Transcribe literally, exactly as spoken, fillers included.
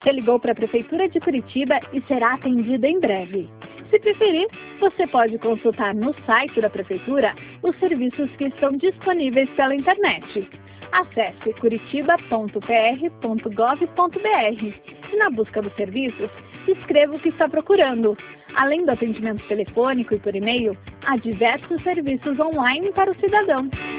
Você ligou para a Prefeitura de Curitiba e será atendido em breve. Se preferir, você pode consultar no site da Prefeitura os serviços que estão disponíveis pela internet. Acesse curitiba ponto p r ponto gov ponto b r e na busca dos serviços, escreva o que está procurando. Além do atendimento telefônico e por e-mail, há diversos serviços online para o cidadão.